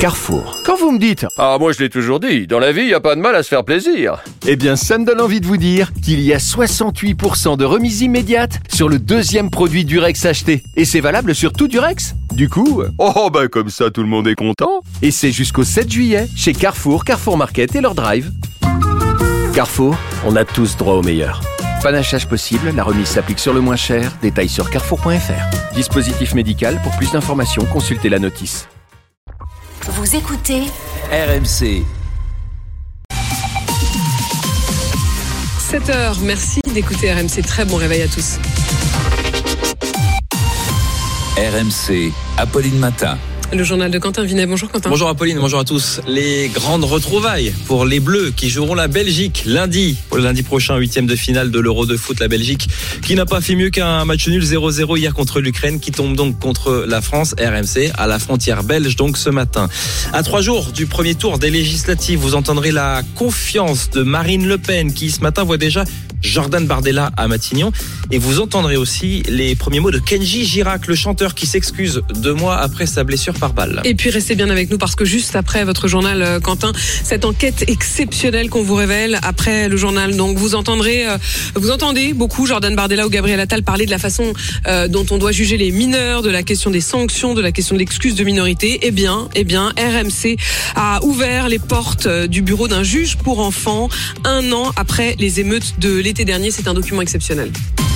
Carrefour. Quand vous me dites « Ah, moi je l'ai toujours dit, dans la vie, il n'y a pas de mal à se faire plaisir », eh bien ça me donne envie de vous dire qu'il y a 68% de remise immédiate sur le deuxième produit Durex acheté. Et c'est valable sur tout Durex. Du coup, comme ça tout le monde est content. Et c'est jusqu'au 7 juillet chez Carrefour, Carrefour Market et leur drive. Carrefour, on a tous droit au meilleur. Panachage possible, la remise s'applique sur le moins cher. Détails sur carrefour.fr. Dispositif médical, pour plus d'informations, consultez la notice. Vous écoutez RMC. 7h, merci d'écouter RMC. Très bon réveil à tous. RMC, Apolline Matin. Le journal de Quentin Vinet. Bonjour Quentin. Bonjour Apolline, bonjour à tous. Les grandes retrouvailles pour les Bleus qui joueront la Belgique lundi. Pour le lundi prochain, 8e de finale de l'Euro de foot. La Belgique qui n'a pas fait mieux qu'un match nul 0-0 hier contre l'Ukraine, qui tombe donc contre la France. RMC à la frontière belge donc ce matin. À 3 jours du premier tour des législatives, vous entendrez la confiance de Marine Le Pen qui ce matin voit déjà Jordan Bardella à Matignon. Et vous entendrez aussi les premiers mots de Kenji Girac, le chanteur qui s'excuse 2 mois après sa blessure par balle. Et puis restez bien avec nous parce que juste après votre journal, Quentin, cette enquête exceptionnelle qu'on vous révèle après le journal. Donc vous entendez beaucoup Jordan Bardella ou Gabriel Attal parler de la façon dont on doit juger les mineurs, de la question des sanctions, de la question de l'excuse de minorité. Eh bien, RMC a ouvert les portes du bureau d'un juge pour enfants 1 an après les émeutes de l'été dernier. C'est un document exceptionnel.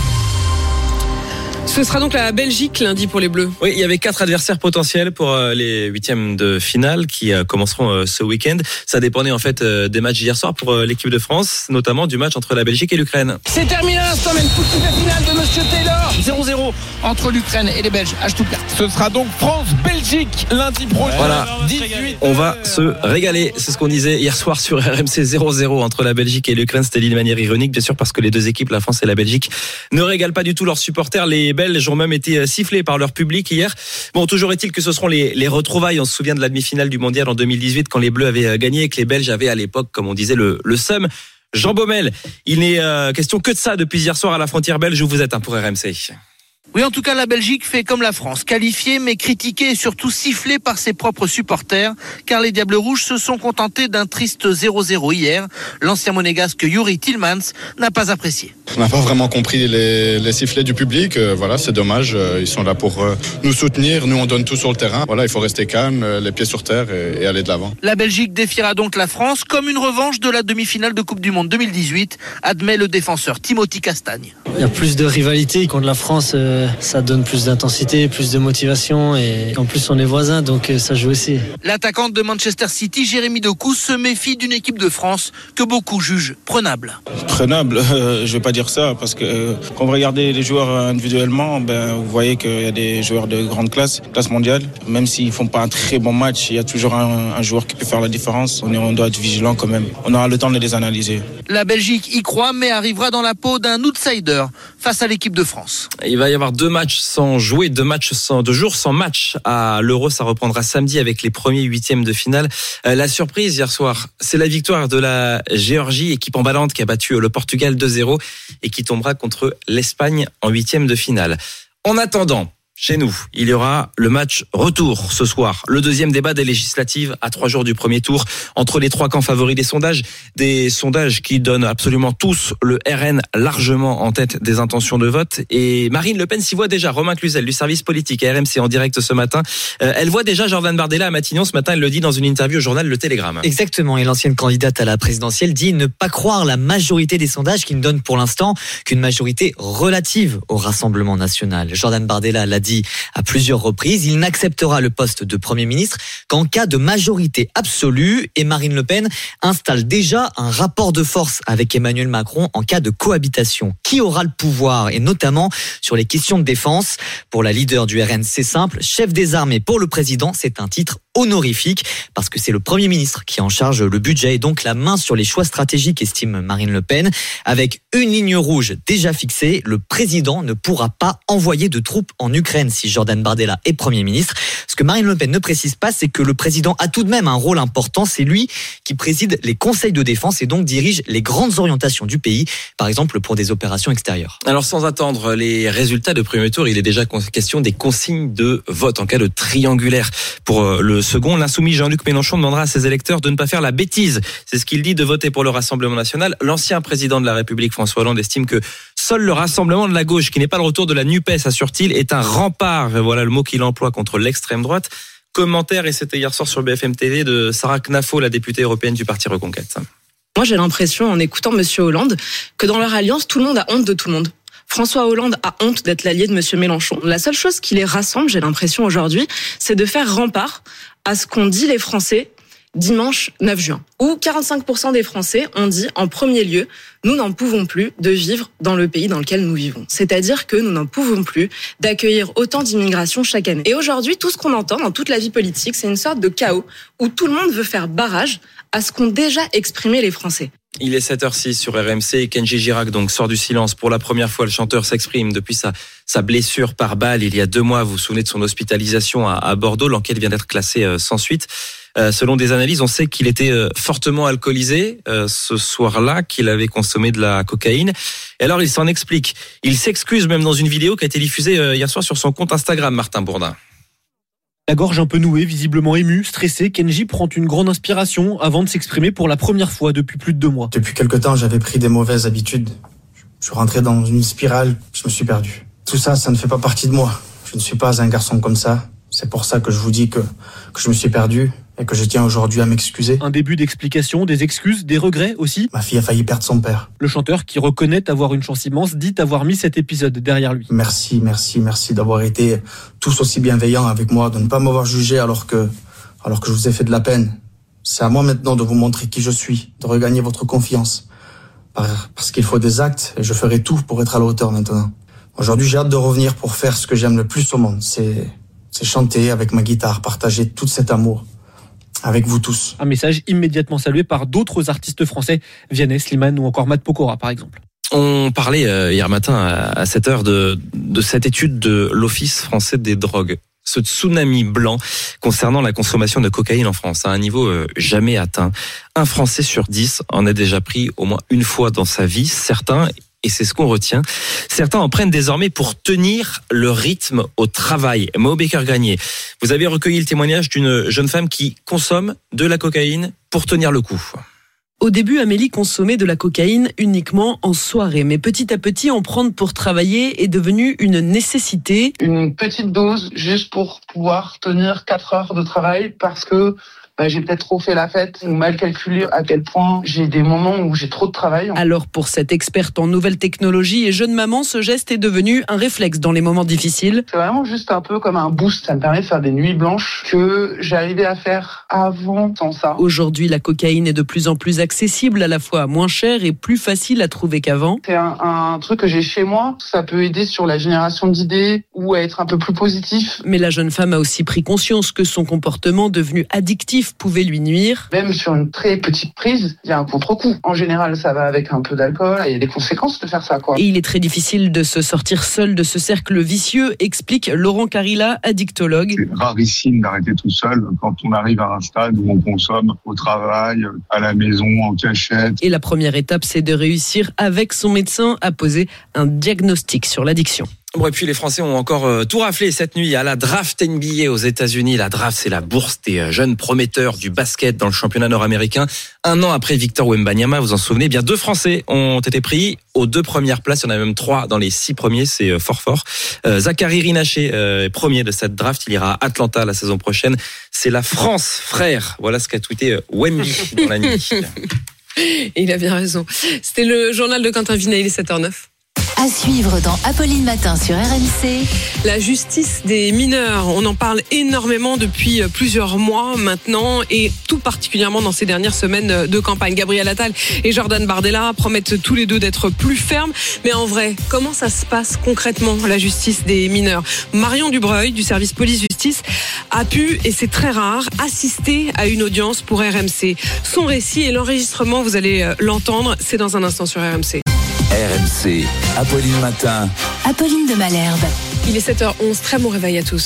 Ce sera donc la Belgique lundi pour les Bleus. Oui, il y avait 4 adversaires potentiels pour les 8e de finale qui commenceront ce week-end. Ça dépendait en fait des matchs d'hier soir pour l'équipe de France, notamment du match entre la Belgique et l'Ukraine. C'est terminé à l'instant même, coup de sifflet final de Monsieur Taylor. 0-0 entre l'Ukraine et les Belges à Stuttgart. Ce sera donc France-Belgique lundi prochain. Voilà, 18. On va se régaler, c'est ce qu'on disait hier soir sur RMC. 0-0 entre la Belgique et l'Ukraine. C'était d'une manière ironique, bien sûr, parce que les deux équipes, la France et la Belgique, ne régalent pas du tout leurs supporters. Les Belges ont même été sifflés par leur public hier. Bon, toujours est-il que ce seront les retrouvailles. On se souvient de la demi-finale du Mondial en 2018 quand les Bleus avaient gagné et que les Belges avaient à l'époque, comme on disait, le seum. Jean Baumel, il n'est question que de ça depuis hier soir à la frontière belge où vous êtes pour RMC. Oui, en tout cas, la Belgique fait comme la France, qualifiée mais critiquée et surtout sifflée par ses propres supporters, car les Diables Rouges se sont contentés d'un triste 0-0 hier. L'ancien monégasque Yuri Tillmans n'a pas apprécié. On n'a pas vraiment compris les sifflets du public. Voilà, c'est dommage. Ils sont là pour nous soutenir. Nous, on donne tout sur le terrain. Voilà, il faut rester calme, les pieds sur terre et aller de l'avant. La Belgique défiera donc la France comme une revanche de la demi-finale de Coupe du Monde 2018, admet le défenseur Timothy Castagne. Il y a plus de rivalité contre la France. Ça donne plus d'intensité, plus de motivation et en plus on est voisins donc ça joue aussi. L'attaquante de Manchester City, Jérémy Doku, se méfie d'une équipe de France que beaucoup jugent prenable. Prenable, je vais pas dire ça parce que quand vous regardez les joueurs individuellement, vous voyez qu'il y a des joueurs de grande classe mondiale. Même s'ils font pas un très bon match, il y a toujours un joueur qui peut faire la différence. On doit être vigilant quand même. On aura le temps de les analyser. La Belgique y croit mais arrivera dans la peau d'un outsider face à l'équipe de France. Il va y avoir 2 matchs sans jouer, 2 jours sans match à l'Euro. Ça reprendra samedi avec les premiers 8e de finale. La surprise hier soir, c'est la victoire de la Géorgie, équipe emballante qui a battu le Portugal 2-0 et qui tombera contre l'Espagne en 8e de finale. En attendant, chez nous, il y aura le match retour ce soir. Le 2e débat des législatives à 3 jours du premier tour entre les 3 camps favoris des sondages qui donnent absolument tous le RN largement en tête des intentions de vote. Et Marine Le Pen s'y voit déjà. Romain Cluzel du service politique à RMC en direct ce matin. Elle voit déjà Jordan Bardella à Matignon ce matin. Elle le dit dans une interview au journal Le Télégramme. Exactement. Et l'ancienne candidate à la présidentielle dit ne pas croire la majorité des sondages qui ne donnent pour l'instant qu'une majorité relative au Rassemblement national. Jordan Bardella l'a dit à plusieurs reprises, il n'acceptera le poste de Premier ministre qu'en cas de majorité absolue et Marine Le Pen installe déjà un rapport de force avec Emmanuel Macron en cas de cohabitation. Qui aura le pouvoir et notamment sur les questions de défense? Pour la leader du RN, c'est simple, chef des armées pour le président, c'est un titre honorifique parce que c'est le Premier ministre qui en charge le budget et donc la main sur les choix stratégiques, estime Marine Le Pen. Avec une ligne rouge déjà fixée, le président ne pourra pas envoyer de troupes en Ukraine prochaine si Jordan Bardella est Premier ministre. Ce que Marine Le Pen ne précise pas, c'est que le président a tout de même un rôle important. C'est lui qui préside les conseils de défense et donc dirige les grandes orientations du pays, par exemple pour des opérations extérieures. Alors sans attendre les résultats de premier tour, il est déjà question des consignes de vote en cas de triangulaire. Pour le second, l'insoumis Jean-Luc Mélenchon demandera à ses électeurs de ne pas faire la bêtise. C'est ce qu'il dit, de voter pour le Rassemblement national. L'ancien président de la République, François Hollande, estime que seul le Rassemblement de la gauche, qui n'est pas le retour de la NUPES, assure-t-il, est un rempart, voilà le mot qu'il emploie, contre l'extrême droite. Commentaire, et c'était hier soir sur BFM TV, de Sarah Knafo, la députée européenne du Parti Reconquête. Moi, j'ai l'impression, en écoutant Monsieur Hollande, que dans leur alliance, tout le monde a honte de tout le monde. François Hollande a honte d'être l'allié de Monsieur Mélenchon. La seule chose qui les rassemble, j'ai l'impression aujourd'hui, c'est de faire rempart à ce qu'ont dit les Français dimanche 9 juin, où 45% des Français ont dit en premier lieu, nous n'en pouvons plus de vivre dans le pays dans lequel nous vivons. C'est-à-dire que nous n'en pouvons plus d'accueillir autant d'immigration chaque année. Et aujourd'hui, tout ce qu'on entend dans toute la vie politique, c'est une sorte de chaos où tout le monde veut faire barrage à ce qu'ont déjà exprimé les Français. Il est 7h06 sur RMC. Kenji Girac donc sort du silence. Pour la première fois, le chanteur s'exprime depuis sa blessure par balle il y a 2 mois. Vous vous souvenez de son hospitalisation à Bordeaux. L'enquête vient d'être classée sans suite. Selon des analyses, on sait qu'il était fortement alcoolisé ce soir-là, qu'il avait consommé de la cocaïne. Et alors, il s'en explique. Il s'excuse même dans une vidéo qui a été diffusée hier soir sur son compte Instagram, Martin Bourdin. La gorge un peu nouée, visiblement ému, stressé, Kenji prend une grande inspiration avant de s'exprimer pour la première fois depuis plus de 2 mois. Depuis quelque temps, j'avais pris des mauvaises habitudes. Je suis rentré dans une spirale, je me suis perdu. Tout ça, ça ne fait pas partie de moi. Je ne suis pas un garçon comme ça. C'est pour ça que je vous dis que je me suis perdu et que je tiens aujourd'hui à m'excuser. Un début d'explication, des excuses, des regrets aussi. Ma fille a failli perdre son père. Le chanteur, qui reconnaît avoir une chance immense, dit avoir mis cet épisode derrière lui. Merci d'avoir été tous aussi bienveillants avec moi, de ne pas m'avoir jugé alors que je vous ai fait de la peine. C'est à moi maintenant de vous montrer qui je suis, de regagner votre confiance. Parce qu'il faut des actes et je ferai tout pour être à la hauteur maintenant. Aujourd'hui, j'ai hâte de revenir pour faire ce que j'aime le plus au monde. C'est chanter avec ma guitare, partager tout cet amour avec vous tous. Un message immédiatement salué par d'autres artistes français, Vianney, Slimane ou encore Matt Pokora par exemple. On parlait hier matin à 7h de cette étude de l'Office français des drogues. Ce tsunami blanc concernant la consommation de cocaïne en France à un niveau jamais atteint. 1 Français sur 10 en a déjà pris au moins une fois dans sa vie. Certains, et c'est ce qu'on retient, certains en prennent désormais pour tenir le rythme au travail. Mo Baker-Granier, vous avez recueilli le témoignage d'une jeune femme qui consomme de la cocaïne pour tenir le coup. Au début, Amélie consommait de la cocaïne uniquement en soirée. Mais petit à petit, en prendre pour travailler est devenu une nécessité. Une petite dose juste pour pouvoir tenir 4 heures de travail parce que j'ai peut-être trop fait la fête ou mal calculé à quel point j'ai des moments où j'ai trop de travail. Alors pour cette experte en nouvelles technologies et jeune maman, ce geste est devenu un réflexe dans les moments difficiles. C'est vraiment juste un peu comme un boost. Ça me permet de faire des nuits blanches que j'arrivais à faire avant sans ça. Aujourd'hui, la cocaïne est de plus en plus accessible, à la fois moins chère et plus facile à trouver qu'avant. C'est un truc que j'ai chez moi. Ça peut aider sur la génération d'idées ou à être un peu plus positif. Mais la jeune femme a aussi pris conscience que son comportement devenu addictif pouvait lui nuire. Même sur une très petite prise, il y a un contre-coup. En général, ça va avec un peu d'alcool et il y a des conséquences de faire ça, quoi. Et il est très difficile de se sortir seul de ce cercle vicieux, explique Laurent Carilla, addictologue. C'est rarissime d'arrêter tout seul quand on arrive à un stade où on consomme au travail, à la maison, en cachette. Et la première étape, c'est de réussir avec son médecin à poser un diagnostic sur l'addiction. Bon, et puis les Français ont encore tout raflé cette nuit à la draft NBA aux États-Unis. La draft, c'est la bourse des jeunes prometteurs du basket dans le championnat nord-américain. 1 an après Victor Wembanyama, vous en souvenez, eh bien 2 Français ont été pris aux 2 premières places. Il y en a même 3 dans les 6 premiers, c'est fort. Zachary Rinaché est premier de cette draft. Il ira à Atlanta la saison prochaine. C'est la France, frère. Voilà ce qu'a tweeté Wemby dans la nuit. Et il a bien raison. C'était le journal de Quentin Vinet, il est 7h09. À suivre dans Apolline Matin sur RMC. La justice des mineurs, on en parle énormément depuis plusieurs mois maintenant et tout particulièrement dans ces dernières semaines de campagne. Gabriel Attal et Jordan Bardella promettent tous les deux d'être plus fermes. Mais en vrai, comment ça se passe concrètement, la justice des mineurs ? Marion Dubreuil du service police-justice a pu, et c'est très rare, assister à une audience pour RMC. Son récit et l'enregistrement, vous allez l'entendre, c'est dans un instant sur RMC. RMC, Apolline Matin. Apolline de Malherbe. Il est 7h11, très bon réveil à tous.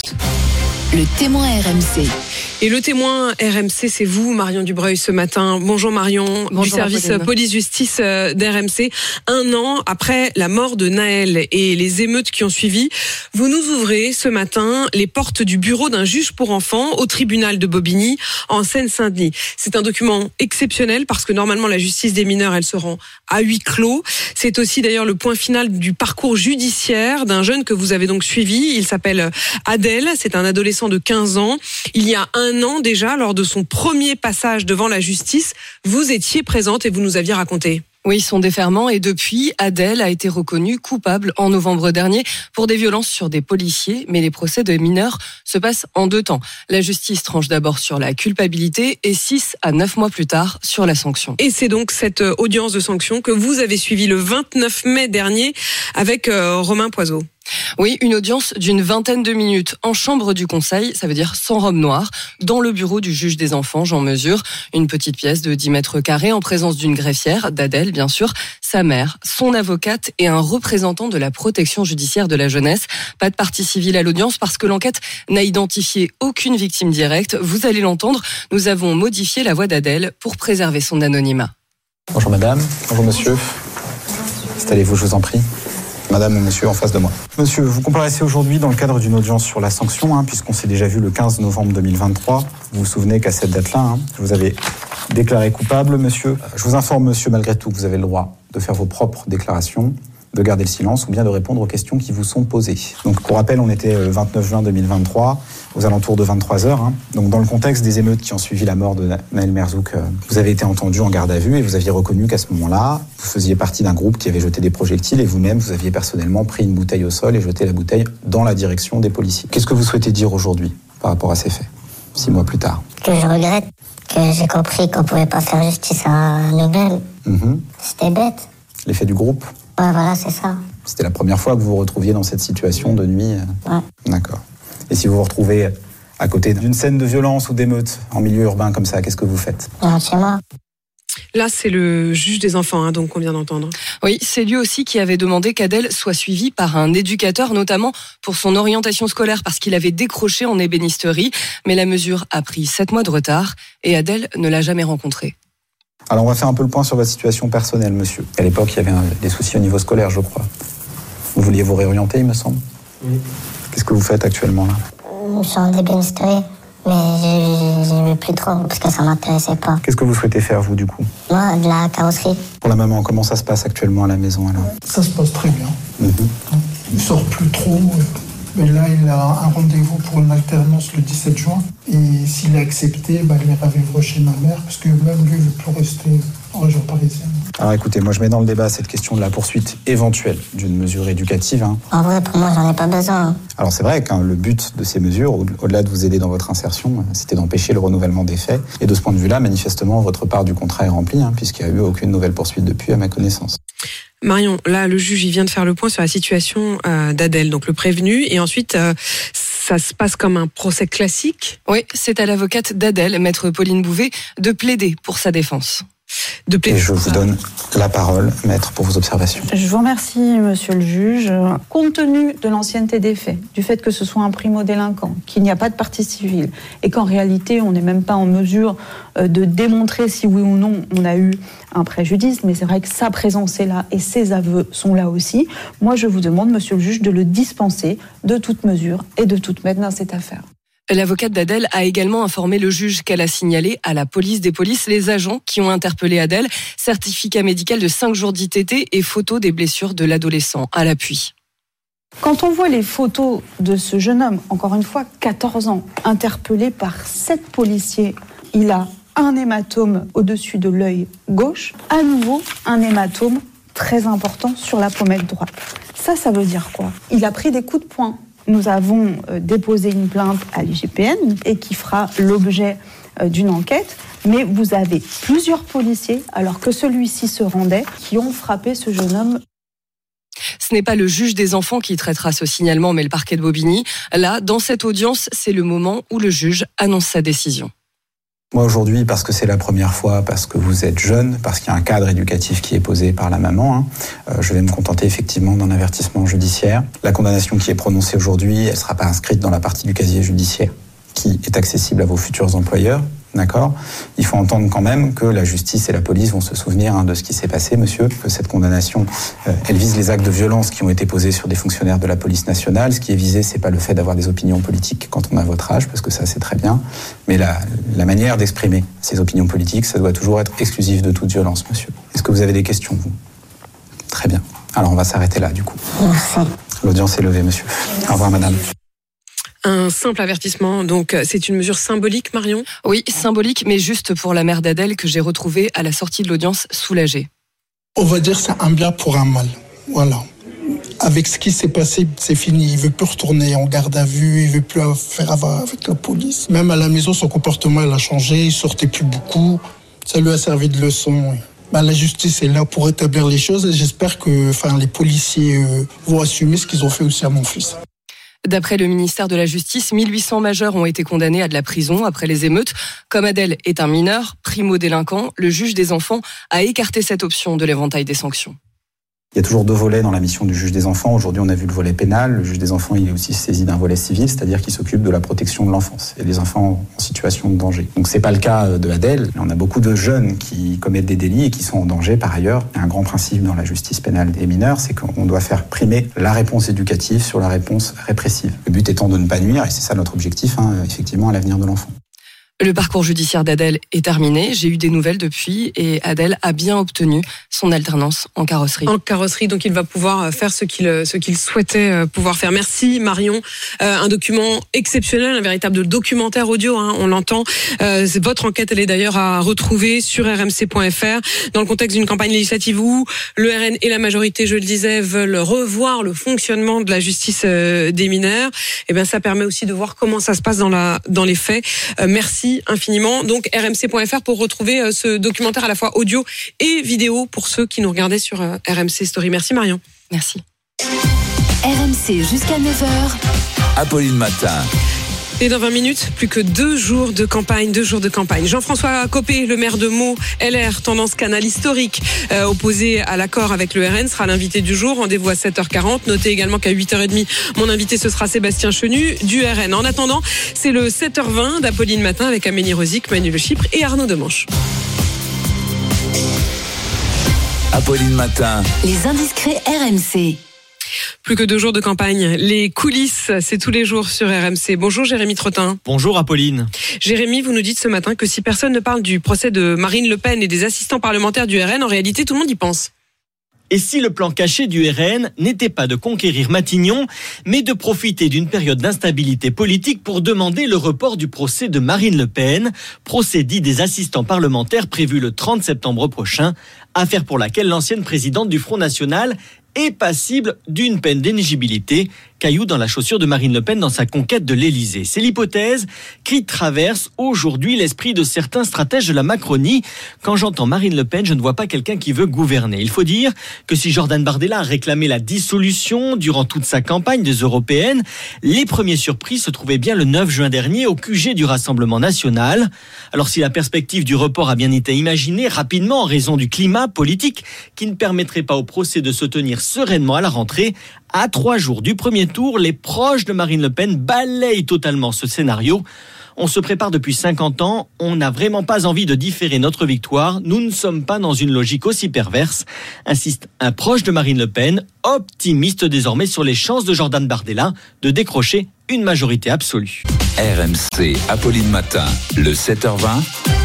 Le témoin RMC. Et le témoin RMC, c'est vous, Marion Dubreuil, ce matin. Bonjour Marion, du service police-justice d'RMC. 1 an après la mort de Nahel et les émeutes qui ont suivi, vous nous ouvrez ce matin les portes du bureau d'un juge pour enfants au tribunal de Bobigny, en Seine-Saint-Denis. C'est un document exceptionnel parce que normalement la justice des mineurs, elle se rend à huis clos. C'est aussi d'ailleurs le point final du parcours judiciaire d'un jeune que vous avez donc suivi. Il s'appelle Adel, c'est un adolescent de 15 ans. Il y a 1 an déjà, lors de son premier passage devant la justice, vous étiez présente et vous nous aviez raconté. Oui, son déferment, et depuis, Adel a été reconnu coupable en novembre dernier pour des violences sur des policiers, mais les procès de mineurs se passent en 2 temps. La justice tranche d'abord sur la culpabilité et 6 à 9 mois plus tard sur la sanction. Et c'est donc cette audience de sanction que vous avez suivie le 29 mai dernier avec Romain Poiseau. Oui, une audience d'une 20aine de minutes en chambre du conseil, ça veut dire sans robe noire, dans le bureau du juge des enfants, Jean Mesure. Une petite pièce de 10 mètres carrés en présence d'une greffière, d'Adel bien sûr, sa mère, son avocate et un représentant de la protection judiciaire de la jeunesse. Pas de partie civile à l'audience parce que l'enquête n'a identifié aucune victime directe. Vous allez l'entendre, nous avons modifié la voix d'Adel pour préserver son anonymat. Bonjour madame, bonjour monsieur. Installez-vous, je vous en prie. Madame ou monsieur en face de moi. Monsieur, vous comparaissez aujourd'hui dans le cadre d'une audience sur la sanction, puisqu'on s'est déjà vu le 15 novembre 2023. Vous vous souvenez qu'à cette date-là, je vous avais déclaré coupable, monsieur. Je vous informe, monsieur, malgré tout, que vous avez le droit de faire vos propres déclarations, de garder le silence ou bien de répondre aux questions qui vous sont posées. Donc, pour rappel, on était le 29 juin 2023, aux alentours de 23h. Donc, dans le contexte des émeutes qui ont suivi la mort de Nahel Merzouk, vous avez été entendu en garde à vue et vous aviez reconnu qu'à ce moment-là, vous faisiez partie d'un groupe qui avait jeté des projectiles et vous-même, vous aviez personnellement pris une bouteille au sol et jeté la bouteille dans la direction des policiers. Qu'est-ce que vous souhaitez dire aujourd'hui par rapport à ces faits, 6 mois plus tard? Que je regrette, que j'ai compris qu'on pouvait pas faire justice à nous-mêmes. C'était bête. L'effet du groupe? Ouais, voilà, c'est ça. C'était la première fois que vous vous retrouviez dans cette situation de nuit? Ouais. D'accord. Et si vous vous retrouvez à côté d'une scène de violence ou d'émeute en milieu urbain comme ça, qu'est-ce que vous faites? Je rentre chez moi. Là, c'est le juge des enfants, donc qu'on vient d'entendre. Oui, c'est lui aussi qui avait demandé qu'Adel soit suivi par un éducateur, notamment pour son orientation scolaire, parce qu'il avait décroché en ébénisterie. Mais la mesure a pris 7 mois de retard et Adel ne l'a jamais rencontré. Alors on va faire un peu le point sur votre situation personnelle, monsieur. À l'époque, il y avait des soucis au niveau scolaire, je crois. Vous vouliez vous réorienter, il me semble? Oui. Qu'est-ce que vous faites actuellement, là? Je suis en ébénisterie, mais j'aimais plus trop, parce que ça m'intéressait pas. Qu'est-ce que vous souhaitez faire, vous, du coup? Moi, de la carrosserie. Pour la maman, comment ça se passe actuellement à la maison, alors? Ça se passe très bien. Il sort plus trop. Mais là, il a un rendez-vous pour une alternance le 17 juin. Et s'il est accepté, il ira vivre chez ma mère, parce que même lui, il ne veut plus rester en région parisienne. Alors écoutez, moi je mets dans le débat cette question de la poursuite éventuelle d'une mesure éducative. En vrai, pour moi, j'en ai pas besoin. Alors c'est vrai que le but de ces mesures, au-delà de vous aider dans votre insertion, c'était d'empêcher le renouvellement des faits. Et de ce point de vue-là, manifestement, votre part du contrat est remplie, puisqu'il n'y a eu aucune nouvelle poursuite depuis, à ma connaissance. Marion, là, le juge, il vient de faire le point sur la situation d'Adel, donc le prévenu, et ensuite, ça se passe comme un procès classique. Oui, c'est à l'avocate d'Adel, maître Pauline Bouvet, de plaider pour sa défense. Et je vous donne la parole, maître, pour vos observations. Je vous remercie, monsieur le juge. Compte tenu de l'ancienneté des faits, du fait que ce soit un primo-délinquant, qu'il n'y a pas de partie civile, et qu'en réalité, on n'est même pas en mesure de démontrer si oui ou non on a eu un préjudice, mais c'est vrai que sa présence est là et ses aveux sont là aussi. Moi, je vous demande, monsieur le juge, de le dispenser de toute mesure et de toute maître dans cette affaire. L'avocate d'Adel a également informé le juge qu'elle a signalé à la police des polices les agents qui ont interpellé Adel, certificat médical de 5 jours d'ITT et photo des blessures de l'adolescent à l'appui. Quand on voit les photos de ce jeune homme, encore une fois 14 ans, interpellé par 7 policiers, il a un hématome au-dessus de l'œil gauche, à nouveau un hématome très important sur la pommette droite. Ça veut dire quoi? Il a pris des coups de poing. Nous avons déposé une plainte à l'IGPN et qui fera l'objet d'une enquête. Mais vous avez plusieurs policiers, alors que celui-ci se rendait, qui ont frappé ce jeune homme. Ce n'est pas le juge des enfants qui traitera ce signalement, mais le parquet de Bobigny. Là, dans cette audience, c'est le moment où le juge annonce sa décision. Moi aujourd'hui, parce que c'est la première fois, parce que vous êtes jeune, parce qu'il y a un cadre éducatif qui est posé par la maman, je vais me contenter effectivement d'un avertissement judiciaire. La condamnation qui est prononcée aujourd'hui, elle ne sera pas inscrite dans la partie du casier judiciaire qui est accessible à vos futurs employeurs. D'accord ? Il faut entendre quand même que la justice et la police vont se souvenir de ce qui s'est passé, monsieur, que cette condamnation, elle vise les actes de violence qui ont été posés sur des fonctionnaires de la police nationale. Ce qui est visé, c'est pas le fait d'avoir des opinions politiques quand on a votre âge, parce que ça, c'est très bien, mais la manière d'exprimer ces opinions politiques, ça doit toujours être exclusif de toute violence, monsieur. Est-ce que vous avez des questions, vous ? Très bien. Alors, on va s'arrêter là, du coup. Merci. L'audience est levée, monsieur. Au revoir, madame. Un simple avertissement, donc c'est une mesure symbolique, Marion ? Oui, symbolique, mais juste pour la mère d'Adèle que j'ai retrouvée à la sortie de l'audience soulagée. On va dire c'est un bien pour un mal. Voilà. Avec ce qui s'est passé, c'est fini. Il veut plus retourner en garde à vue, il veut plus faire affaire avec la police. Même à la maison, son comportement il a changé, il sortait plus beaucoup. Ça lui a servi de leçon. La justice est là pour établir les choses et j'espère que les policiers vont assumer ce qu'ils ont fait aussi à mon fils. D'après le ministère de la Justice, 1800 majeurs ont été condamnés à de la prison après les émeutes. Comme Adèle est un mineur, primo-délinquant, le juge des enfants a écarté cette option de l'éventail des sanctions. Il y a toujours deux volets dans la mission du juge des enfants. Aujourd'hui, on a vu le volet pénal. Le juge des enfants, il est aussi saisi d'un volet civil, c'est-à-dire qu'il s'occupe de la protection de l'enfance et des enfants en situation de danger. Donc, c'est pas le cas de Adèle. On a beaucoup de jeunes qui commettent des délits et qui sont en danger par ailleurs. Il y a un grand principe dans la justice pénale des mineurs, c'est qu'on doit faire primer la réponse éducative sur la réponse répressive. Le but étant de ne pas nuire, et c'est ça notre objectif, effectivement, à l'avenir de l'enfant. Le parcours judiciaire d'Adèle est terminé. J'ai eu des nouvelles depuis et Adèle a bien obtenu son alternance en carrosserie. En carrosserie, donc il va pouvoir faire ce qu'il souhaitait pouvoir faire. Merci Marion. Un document exceptionnel, un véritable documentaire audio, on l'entend. Votre enquête, elle est d'ailleurs à retrouver sur rmc.fr dans le contexte d'une campagne législative où le RN et la majorité, je le disais, veulent revoir le fonctionnement de la justice des mineurs. Et bien, ça permet aussi de voir comment ça se passe dans les faits. Merci infiniment. Donc rmc.fr pour retrouver ce documentaire à la fois audio et vidéo pour ceux qui nous regardaient sur RMC Story. Merci Marion. Merci. RMC jusqu'à 9h. Apolline Matin. Et dans 20 minutes, plus que 2 jours de campagne. Jean-François Copé, le maire de Meaux, LR, tendance canal historique, opposé à l'accord avec le RN, sera l'invité du jour. Rendez-vous à 7h40. Notez également qu'à 8h30, mon invité, ce sera Sébastien Chenu du RN. En attendant, c'est le 7h20 d'Apolline Matin avec Amélie Rosic, Manu Le Chypre et Arnaud Demanche. Apolline Matin. Les indiscrets RMC. Plus que 2 jours de campagne. Les coulisses, c'est tous les jours sur RMC. Bonjour Jérémy Trottin. Bonjour Apolline. Jérémy, vous nous dites ce matin que si personne ne parle du procès de Marine Le Pen et des assistants parlementaires du RN, en réalité tout le monde y pense. Et si le plan caché du RN n'était pas de conquérir Matignon, mais de profiter d'une période d'instabilité politique pour demander le report du procès de Marine Le Pen, procès dit des assistants parlementaires prévu le 30 septembre prochain, affaire pour laquelle l'ancienne présidente du Front National est passible d'une peine d'éligibilité, caillou dans la chaussure de Marine Le Pen dans sa conquête de l'Élysée. C'est l'hypothèse qui traverse aujourd'hui l'esprit de certains stratèges de la Macronie. Quand j'entends Marine Le Pen, je ne vois pas quelqu'un qui veut gouverner. Il faut dire que si Jordan Bardella a réclamé la dissolution durant toute sa campagne des européennes, les premiers surprises se trouvaient bien le 9 juin dernier au QG du Rassemblement national. Alors si la perspective du report a bien été imaginée rapidement en raison du climat politique qui ne permettrait pas au procès de se tenir sereinement à la rentrée, à 3 jours du premier tour, les proches de Marine Le Pen balayent totalement ce scénario. On se prépare depuis 50 ans, on n'a vraiment pas envie de différer notre victoire, nous ne sommes pas dans une logique aussi perverse, insiste un proche de Marine Le Pen, optimiste désormais sur les chances de Jordan Bardella de décrocher une majorité absolue. RMC, Apolline Matin, le 7h20.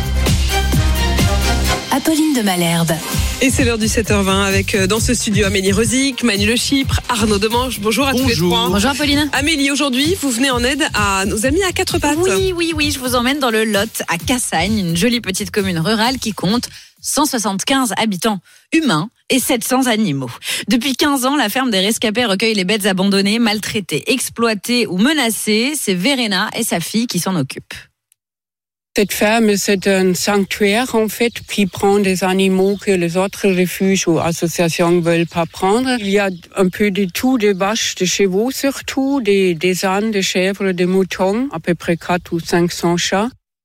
Apolline de Malherbe. Et c'est l'heure du 7h20 avec dans ce studio Amélie Rosic, Manu Le Chypre, Arnaud Demanche. Bonjour à tous les trois. Bonjour Apolline. Amélie, aujourd'hui, vous venez en aide à nos amis à 4 pattes. Oui, je vous emmène dans le Lot, à Cassagne, une jolie petite commune rurale qui compte 175 habitants humains et 700 animaux. Depuis 15 ans, la ferme des rescapés recueille les bêtes abandonnées, maltraitées, exploitées ou menacées. C'est Verena et sa fille qui s'en occupent. Cette ferme, c'est un sanctuaire, en fait, qui prend des animaux que les autres refuges ou associations ne veulent pas prendre. Il y a un peu de tout, des vaches, des chevaux surtout, des ânes, des chèvres, des moutons, à peu près 400 ou 500 chats.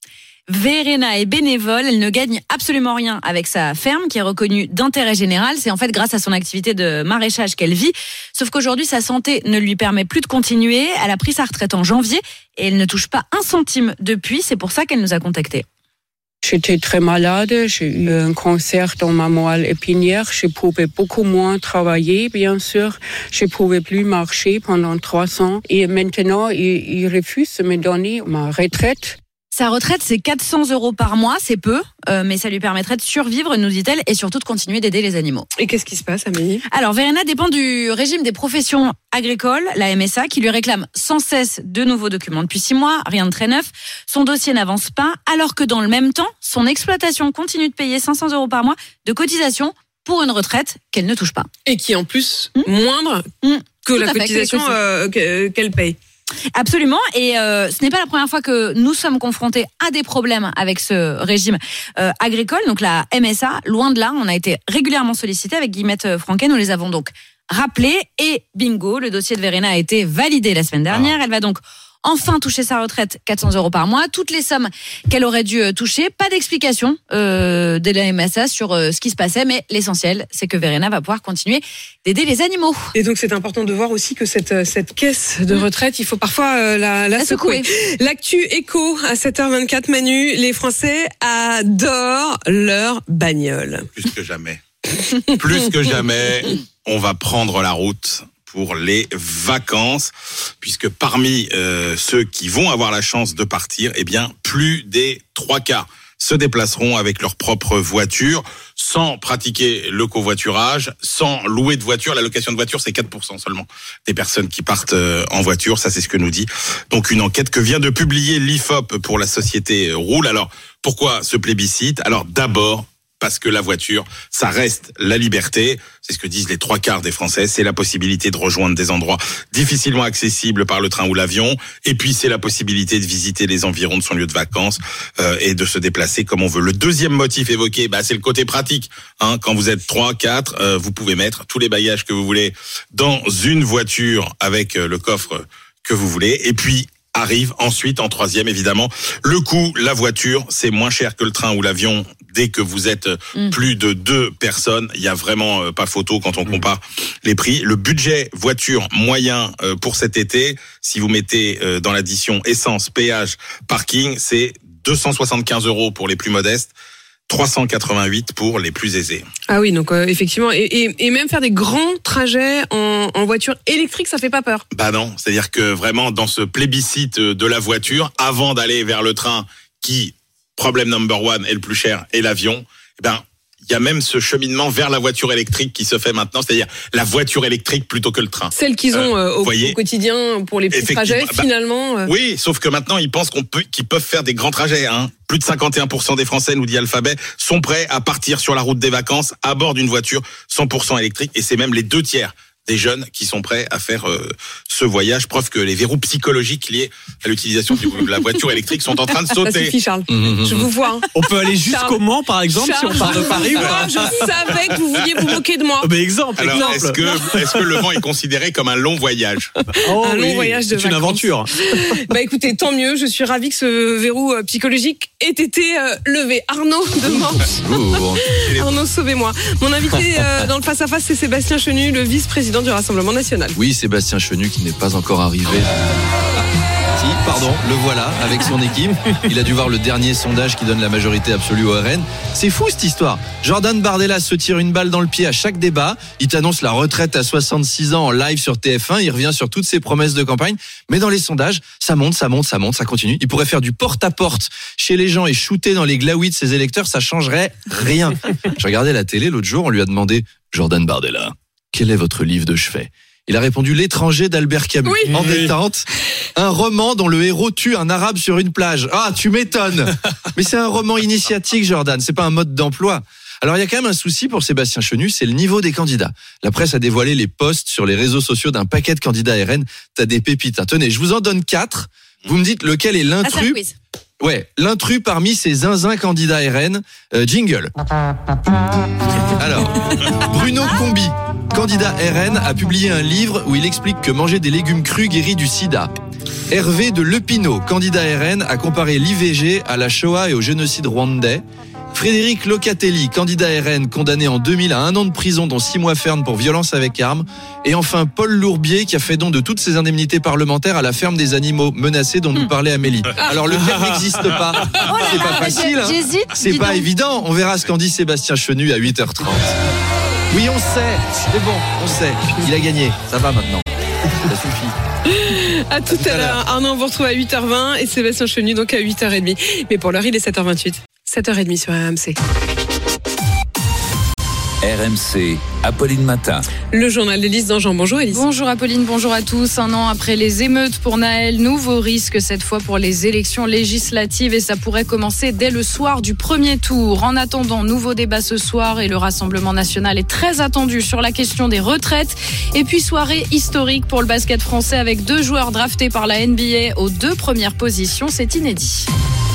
Verena est bénévole, elle ne gagne absolument rien avec sa ferme qui est reconnue d'intérêt général. C'est en fait grâce à son activité de maraîchage qu'elle vit. Sauf qu'aujourd'hui, sa santé ne lui permet plus de continuer. Elle a pris sa retraite en janvier et elle ne touche pas un centime depuis. C'est pour ça qu'elle nous a contactés. J'étais très malade, j'ai eu un cancer dans ma moelle épinière, je pouvais beaucoup moins travailler, bien sûr. Je pouvais plus marcher pendant 3 ans. Et maintenant, il refuse de me donner ma retraite. Sa retraite, c'est 400 € par mois, c'est peu, mais ça lui permettrait de survivre, nous dit-elle, et surtout de continuer d'aider les animaux. Et qu'est-ce qui se passe, Amélie ? Alors, Verena dépend du régime des professions agricoles, la MSA, qui lui réclame sans cesse de nouveaux documents depuis 6 mois, rien de très neuf. Son dossier n'avance pas, alors que dans le même temps, son exploitation continue de payer 500 € par mois de cotisation pour une retraite qu'elle ne touche pas. Et qui est en plus moindre que la cotisation qu'elle paye. Absolument, et ce n'est pas la première fois que nous sommes confrontés à des problèmes avec ce régime agricole, donc la MSA, loin de là, on a été régulièrement sollicités avec Guillemette Franquet, nous les avons donc rappelés, et bingo, le dossier de Verena a été validé la semaine dernière, elle va donc enfin toucher sa retraite, 400 € par mois, toutes les sommes qu'elle aurait dû toucher, pas d'explication de la MSA sur ce qui se passait, mais l'essentiel, c'est que Verena va pouvoir continuer d'aider les animaux. Et donc c'est important de voir aussi que cette caisse de retraite, il faut parfois la secouer. L'actu éco à 7h24, Manu, les Français adorent leur bagnole. Plus que jamais. Plus que jamais, on va prendre la route pour les vacances, puisque parmi ceux qui vont avoir la chance de partir, eh bien, plus des 3/4 se déplaceront avec leur propre voiture, sans pratiquer le covoiturage, sans louer de voiture. La location de voiture, c'est 4% seulement des personnes qui partent en voiture. Ça, c'est ce que nous dit donc une enquête que vient de publier l'IFOP pour la société Roule. Alors, pourquoi ce plébiscite ? Alors, d'abord, parce que la voiture, ça reste la liberté. C'est ce que disent les 3/4 des Français. C'est la possibilité de rejoindre des endroits difficilement accessibles par le train ou l'avion. Et puis, c'est la possibilité de visiter les environs de son lieu de vacances et de se déplacer comme on veut. Le deuxième motif évoqué, c'est le côté pratique. Quand vous êtes 3-4, vous pouvez mettre tous les bagages que vous voulez dans une voiture avec le coffre que vous voulez. Et puis, arrive ensuite, en troisième, évidemment, le coût. La voiture, c'est moins cher que le train ou l'avion dès que vous êtes plus de 2 personnes. Il y a vraiment pas photo quand on compare les prix. Le budget voiture moyen pour cet été, si vous mettez dans l'addition essence, péage, parking, c'est 275 € pour les plus modestes, 388 pour les plus aisés. Ah oui, donc effectivement, et même faire des grands trajets en voiture électrique, ça fait pas peur. Non, c'est-à-dire que vraiment dans ce plébiscite de la voiture, avant d'aller vers le train qui, problème number one, est le plus cher, et l'avion, il y a même ce cheminement vers la voiture électrique qui se fait maintenant, c'est-à-dire la voiture électrique plutôt que le train. Celle qu'ils ont au quotidien pour les petits trajets, finalement. Oui, sauf que maintenant, ils pensent qu'ils peuvent faire des grands trajets. Plus de 51% des Français, nous dit Alphabet, sont prêts à partir sur la route des vacances à bord d'une voiture 100% électrique. Et c'est même les 2/3 des jeunes qui sont prêts à faire ce voyage. Preuve que les verrous psychologiques liés à l'utilisation de la voiture électrique sont en train de sauter. Ça suffit, Charles. Je vous vois. On peut aller jusqu'au Mans, par exemple, Charles, si on part de Paris. Je savais que vous vouliez vous moquer de moi. Alors, est-ce que le Mans est considéré comme un long voyage ? Un long voyage de vacances. C'est une aventure. Écoutez, tant mieux. Je suis ravie que ce verrou psychologique ait été levé. Arnaud de Manche. Arnaud, sauvez-moi. Mon invité dans le face-à-face, c'est Sébastien Chenu, le vice-président du Rassemblement National. Oui, Sébastien Chenu qui n'est pas encore arrivé. Le voilà avec son équipe. Il a dû voir le dernier sondage qui donne la majorité absolue au RN. C'est fou cette histoire. Jordan Bardella se tire une balle dans le pied à chaque débat. Il t'annonce la retraite à 66 ans en live sur TF1. Il revient sur toutes ses promesses de campagne. Mais dans les sondages, ça monte, ça continue. Il pourrait faire du porte-à-porte chez les gens et shooter dans les glaouis de ses électeurs. Ça changerait rien. Je regardais la télé l'autre jour. On lui a demandé, Jordan Bardella, quel est votre livre de chevet ? Il a répondu L'étranger d'Albert Camus. Oui. En détente. Un roman dont le héros tue un arabe sur une plage. Ah, tu m'étonnes. Mais c'est un roman initiatique, Jordan. C'est pas un mode d'emploi. Alors, il y a quand même un souci pour Sébastien Chenu, c'est le niveau des candidats. La presse a dévoilé les posts sur les réseaux sociaux d'un paquet de candidats RN. T'as des pépites. Tenez, je vous en donne 4. Vous me dites lequel est l'intrus. Ouais, l'intrus parmi ces zinzins candidats RN. Jingle. Alors, Bruno Combi, candidat RN, a publié un livre où il explique que manger des légumes crus guérit du sida. Hervé de Lepinot, candidat RN, a comparé l'IVG à la Shoah et au génocide rwandais. Frédéric Locatelli, candidat RN, condamné en 2000 à 1 an de prison, dont 6 mois ferme pour violence avec arme. Et enfin, Paul Lourbier, qui a fait don de toutes ses indemnités parlementaires à la ferme des animaux menacés dont nous parlait Amélie. Alors, lequel n'existe pas. C'est pas facile. Hein. C'est pas évident. On verra ce qu'en dit Sébastien Chenu à 8h30. Oui, on sait. C'est bon, on sait. Il a gagné. Ça va maintenant. Ça suffit. À tout à l'heure. Arnaud, on vous retrouve à 8h20 et Sébastien Chenu donc à 8h30. Mais pour l'heure, il est 7h28. 7h30 sur RMC. RMC, Apolline Matin. Le journal d'Élise Dangean. Bonjour Élise. Bonjour Apolline, bonjour à tous. 1 an après les émeutes pour Naël, nouveau risque cette fois pour les élections législatives et ça pourrait commencer dès le soir du premier tour. En attendant, nouveau débat ce soir et le Rassemblement national est très attendu sur la question des retraites. Et puis soirée historique pour le basket français avec 2 joueurs draftés par la NBA aux 2 premières positions. C'est inédit.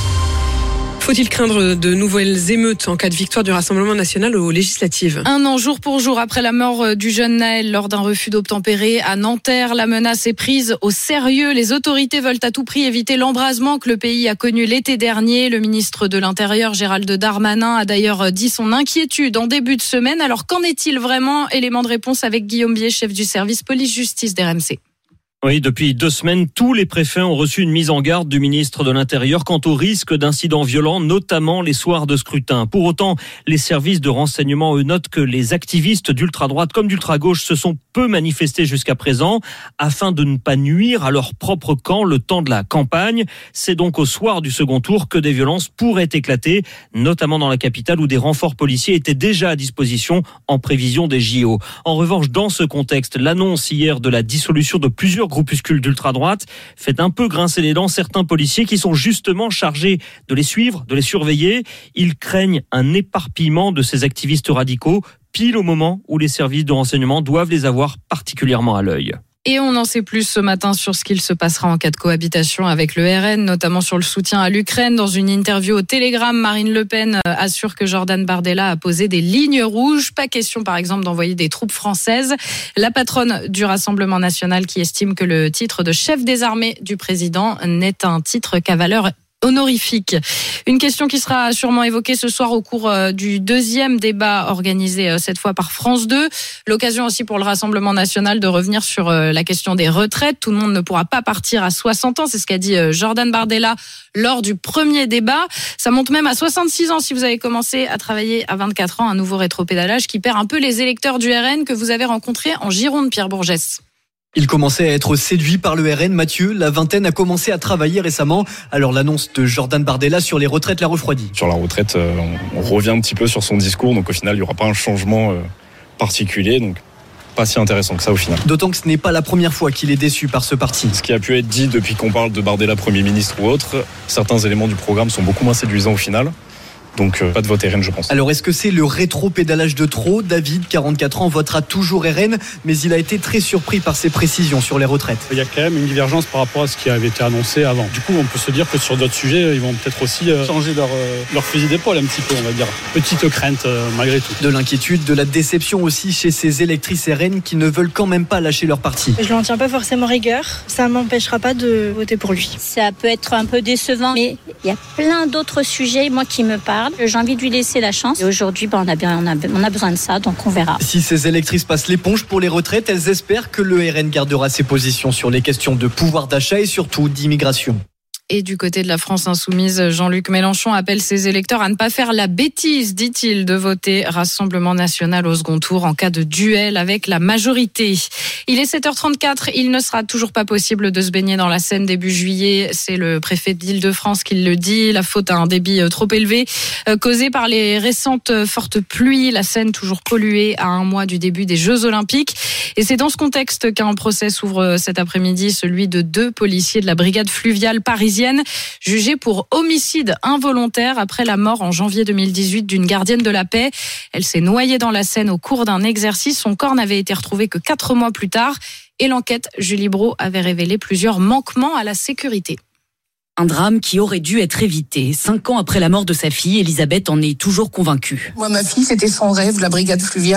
Faut-il craindre de nouvelles émeutes en cas de victoire du Rassemblement national aux législatives ? 1 an jour pour jour après la mort du jeune Naël lors d'un refus d'obtempérer à Nanterre, la menace est prise au sérieux. Les autorités veulent à tout prix éviter l'embrasement que le pays a connu l'été dernier. Le ministre de l'Intérieur, Gérald Darmanin, a d'ailleurs dit son inquiétude en début de semaine. Alors qu'en est-il vraiment ? Élément de réponse avec Guillaume Bier, chef du service police-justice d'RMC. Oui, depuis 2 semaines, tous les préfets ont reçu une mise en garde du ministre de l'Intérieur quant au risque d'incidents violents, notamment les soirs de scrutin. Pour autant, les services de renseignement, eux, notent que les activistes d'ultra-droite comme d'ultra-gauche se sont peu manifestés jusqu'à présent afin de ne pas nuire à leur propre camp le temps de la campagne. C'est donc au soir du second tour que des violences pourraient éclater, notamment dans la capitale où des renforts policiers étaient déjà à disposition en prévision des JO. En revanche, dans ce contexte, l'annonce hier de la dissolution de plusieurs groupuscules d'ultra-droite fait un peu grincer les dents certains policiers qui sont justement chargés de les suivre, de les surveiller. Ils craignent un éparpillement de ces activistes radicaux, pile au moment où les services de renseignement doivent les avoir particulièrement à l'œil. Et on en sait plus ce matin sur ce qu'il se passera en cas de cohabitation avec le RN, notamment sur le soutien à l'Ukraine. Dans une interview au Télégramme, Marine Le Pen assure que Jordan Bardella a posé des lignes rouges. Pas question, par exemple, d'envoyer des troupes françaises. La patronne du Rassemblement national qui estime que le titre de chef des armées du président n'est un titre qu'à valeur honorifique. Une question qui sera sûrement évoquée ce soir au cours du 2e débat organisé cette fois par France 2. L'occasion aussi pour le Rassemblement national de revenir sur la question des retraites. Tout le monde ne pourra pas partir à 60 ans, c'est ce qu'a dit Jordan Bardella lors du premier débat. Ça monte même à 66 ans si vous avez commencé à travailler à 24 ans, un nouveau rétropédalage qui perd un peu les électeurs du RN que vous avez rencontrés en Gironde, Pierre Bourgès. Il commençait à être séduit par le RN. Mathieu, la vingtaine, a commencé à travailler récemment. Alors l'annonce de Jordan Bardella sur les retraites l'a refroidi. Sur la retraite, on revient un petit peu sur son discours. Donc au final, il n'y aura pas un changement particulier. Donc pas si intéressant que ça au final. D'autant que ce n'est pas la première fois qu'il est déçu par ce parti. Ce qui a pu être dit depuis qu'on parle de Bardella Premier ministre ou autre, certains éléments du programme sont beaucoup moins séduisants au final. Donc pas de vote RN, je pense. Alors est-ce que c'est le rétro-pédalage de trop ? David, 44 ans, votera toujours RN, mais il a été très surpris par ses précisions sur les retraites. Il y a quand même une divergence par rapport à ce qui avait été annoncé avant. Du coup, on peut se dire que sur d'autres sujets, ils vont peut-être aussi changer leur fusil d'épaule un petit peu, on va dire. Petite crainte malgré tout. De l'inquiétude, de la déception aussi chez ces électrices RN qui ne veulent quand même pas lâcher leur parti. Je n'en tiens pas forcément rigueur. Ça ne m'empêchera pas de voter pour lui. Ça peut être un peu décevant, mais il y a plein d'autres sujets, moi, qui me parlent. J'ai envie de lui laisser la chance. Et aujourd'hui, on a besoin de ça, donc on verra. Si ces électrices passent l'éponge pour les retraites, elles espèrent que le RN gardera ses positions sur les questions de pouvoir d'achat et surtout d'immigration. Et du côté de la France insoumise, Jean-Luc Mélenchon appelle ses électeurs à ne pas faire la bêtise, dit-il, de voter Rassemblement national au second tour en cas de duel avec la majorité. Il est 7h34, il ne sera toujours pas possible de se baigner dans la Seine début juillet. C'est le préfet d'Île-de-France qui le dit. La faute à un débit trop élevé, causé par les récentes fortes pluies. La Seine toujours polluée à 1 mois du début des Jeux Olympiques. Et c'est dans ce contexte qu'un procès s'ouvre cet après-midi, celui de 2 policiers de la brigade fluviale parisienne, jugés pour homicide involontaire après la mort en janvier 2018 d'une gardienne de la paix. Elle s'est noyée dans la Seine au cours d'un exercice. Son corps n'avait été retrouvé que 4 mois plus tard. Et l'enquête, Julie Brault, avait révélé plusieurs manquements à la sécurité. Un drame qui aurait dû être évité. 5 ans après la mort de sa fille, Elisabeth en est toujours convaincue. Moi, ma fille, c'était son rêve, la brigade fluviale.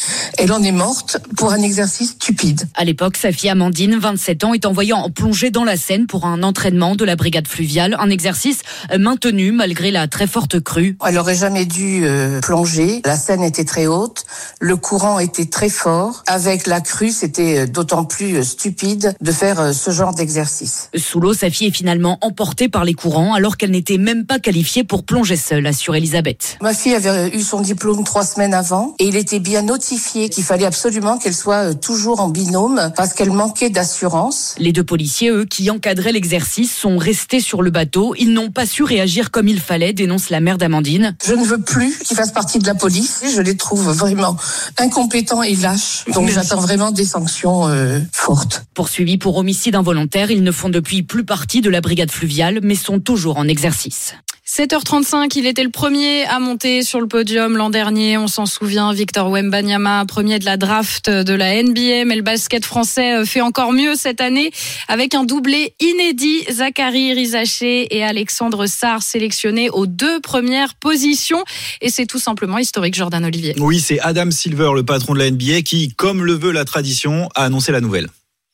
Elle en est morte pour un exercice stupide. À l'époque, sa fille Amandine, 27 ans, est envoyée en plongée dans la Seine pour un entraînement de la brigade fluviale. Un exercice maintenu malgré la très forte crue. Elle aurait jamais dû plonger. La Seine était très haute. Le courant était très fort. Avec la crue, c'était d'autant plus stupide de faire ce genre d'exercice. Sous l'eau, sa fille est finalement emportée par les courants alors qu'elle n'était même pas qualifiée pour plonger seule, assure Elisabeth. Ma fille avait eu son diplôme 3 semaines avant et il était bien notifié qu'il fallait absolument qu'elle soit toujours en binôme parce qu'elle manquait d'assurance. Les 2 policiers, eux, qui encadraient l'exercice, sont restés sur le bateau. Ils n'ont pas su réagir comme il fallait, dénonce la mère d'Amandine. Je ne veux plus qu'ils fassent partie de la police. Je les trouve vraiment incompétents et lâches. Donc j'attends vraiment des sanctions fortes. Poursuivis pour homicide involontaire, ils ne font depuis plus partie de la brigade fluviale, mais sont toujours en exercice. 7h35, il était le premier à monter sur le podium l'an dernier. On s'en souvient, Victor Wembanyama, premier de la draft de la NBA. Mais le basket français fait encore mieux cette année avec un doublé inédit. Zachary Rizaché et Alexandre Sarr sélectionnés aux 2 premières positions. Et c'est tout simplement historique, Jordan Olivier. Oui, c'est Adam Silver, le patron de la NBA, qui, comme le veut la tradition, a annoncé la nouvelle.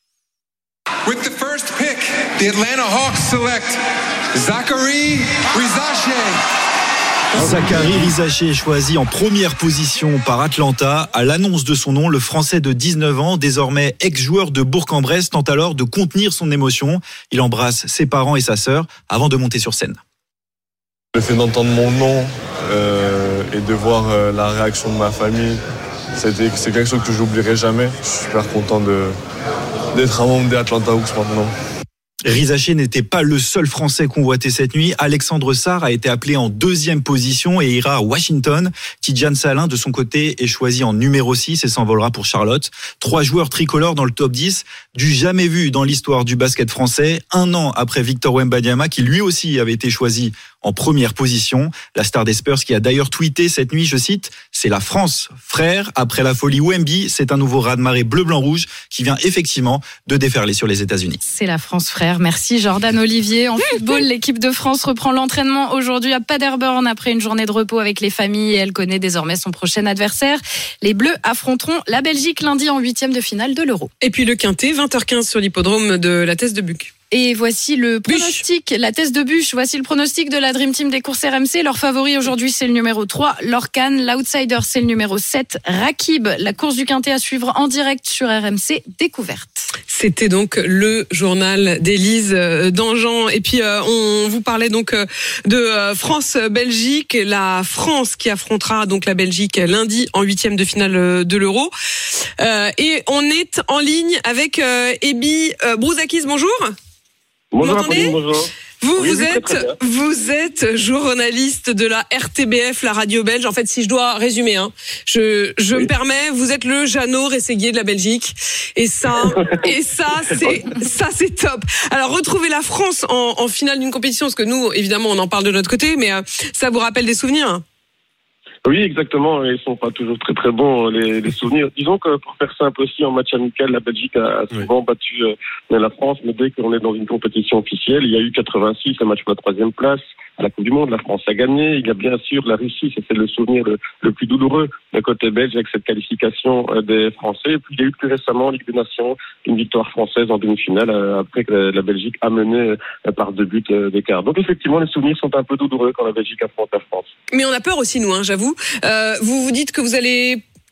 With the first pick, the Atlanta Hawks select Zachary Rizaché. Zachary Rizaché est choisi en première position par Atlanta. À l'annonce de son nom, le Français de 19 ans, désormais ex-joueur de Bourg-en-Bresse, tente alors de contenir son émotion. Il embrasse ses parents et sa sœur avant de monter sur scène. Le fait d'entendre mon nom et de voir la réaction de ma famille, c'est quelque chose que je n'oublierai jamais. Je suis super content d'être un membre des Atlanta Hawks maintenant. Rizaché n'était pas le seul Français convoité cette nuit. Alexandre Sarr a été appelé en 2e position et ira à Washington. Tidjane Salin, de son côté, est choisi en numéro 6 et s'envolera pour Charlotte. 3 joueurs tricolores dans le top 10, du jamais vu dans l'histoire du basket français. 1 an après Victor Wembanyama, qui lui aussi avait été choisi en première position. La star des Spurs qui a d'ailleurs tweeté cette nuit, je cite, « C'est la France, frère. Après la folie Wemby, c'est un nouveau raz-de-marée bleu-blanc-rouge qui vient effectivement de déferler sur les États-Unis. » C'est la France, frère. Merci Jordan Olivier. En football, l'équipe de France reprend l'entraînement aujourd'hui à Paderborn après une journée de repos avec les familles. Elle connaît désormais son prochain adversaire. Les Bleus affronteront la Belgique lundi en 8e de finale de l'Euro. Et puis le Quintet, 20h15 sur l'hippodrome de la Thèse de Buc. Et voici le pronostic, la thèse de bûche. Voici le pronostic de la Dream Team des courses RMC. Leur favori aujourd'hui, c'est le numéro 3, Lorcan. L'outsider, c'est le numéro 7, Rakib. La course du Quintet à suivre en direct sur RMC Découverte. C'était donc le journal d'Élise Dangean. Et puis, on vous parlait donc de France-Belgique. La France qui affrontera donc la Belgique lundi en 8e de finale de l'Euro. Et on est en ligne avec Ebi Brouzakis. Bonjour. Bonjour Apolline, bonjour. Vous êtes journaliste de la RTBF, la radio belge. En fait, si je dois résumer, je me permets, vous êtes le Jeannot Rességuier de la Belgique. Et ça, c'est top. Alors, retrouver la France en finale d'une compétition, parce que nous, évidemment, on en parle de notre côté, mais ça vous rappelle des souvenirs? Oui, exactement. Ils sont pas toujours très très bons, les souvenirs. Disons que pour faire simple aussi, en match amical, la Belgique a souvent battu la France, mais dès qu'on est dans une compétition officielle, il y a eu 86, un match pour la 3e place. À la Coupe du Monde, la France a gagné. Il y a bien sûr la Russie, c'est le souvenir le plus douloureux d'un côté belge avec cette qualification des Français. Et puis il y a eu plus récemment en Ligue des Nations une victoire française en demi-finale après que la Belgique a mené par 2 buts d'écart. Donc effectivement, les souvenirs sont un peu douloureux quand la Belgique affronte la France. Mais on a peur aussi, nous, j'avoue. Vous vous dites que vous allez gagner ?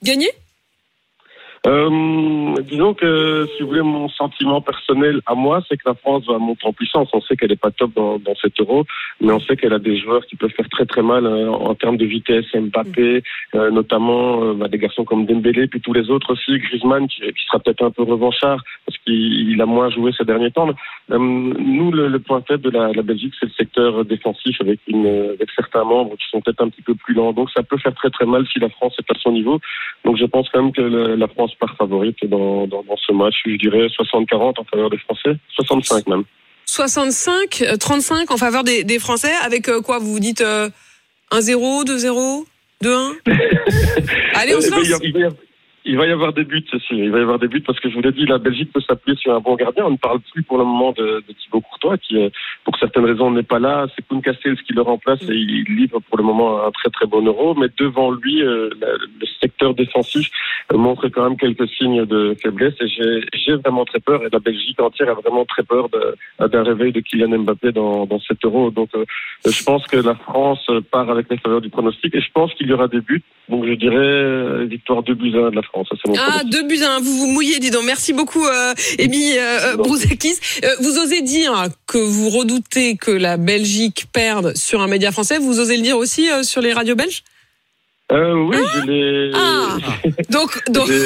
Disons que, si vous voulez, mon sentiment personnel à moi, c'est que la France va monter en puissance. On sait qu'elle est pas top dans cet Euro, mais on sait qu'elle a des joueurs qui peuvent faire très très mal en termes de vitesse. Mbappé, notamment des garçons comme Dembélé, puis tous les autres aussi. Griezmann qui sera peut-être un peu revanchard parce qu'il a moins joué ces derniers temps. Nous, le point faible de la Belgique, c'est le secteur défensif avec certains membres qui sont peut-être un petit peu plus lents. Donc ça peut faire très très mal si la France est à son niveau. Donc je pense quand même que la France part favorite dans ce match. Je dirais 60-40 en faveur des Français, 65 même. 65-35 en faveur des Français, avec quoi vous dites 1-0, 2-0, 2-1 Allez, on se lance. Il va y avoir des buts, c'est sûr. Il va y avoir des buts parce que je vous l'ai dit, la Belgique peut s'appuyer sur un bon gardien. On ne parle plus pour le moment de Thibaut Courtois qui, pour certaines raisons, n'est pas là. C'est Koen Castells qui le remplace et il livre pour le moment un très très bon Euro. Mais devant lui, le secteur défensif montre quand même quelques signes de faiblesse et j'ai vraiment très peur. Et la Belgique entière a vraiment très peur d'un réveil de Kylian Mbappé dans cet Euro. Donc, je pense que la France part avec les faveurs du pronostic et je pense qu'il y aura des buts. Donc, je dirais victoire 2-1 de la France. 2-1, vous vous mouillez, dis donc. Merci beaucoup, Emi Brouzakis. Vous osez dire que vous redoutez que la Belgique perde sur un média français. Vous osez le dire aussi sur les radios belges? Oui, je l'ai. Donc...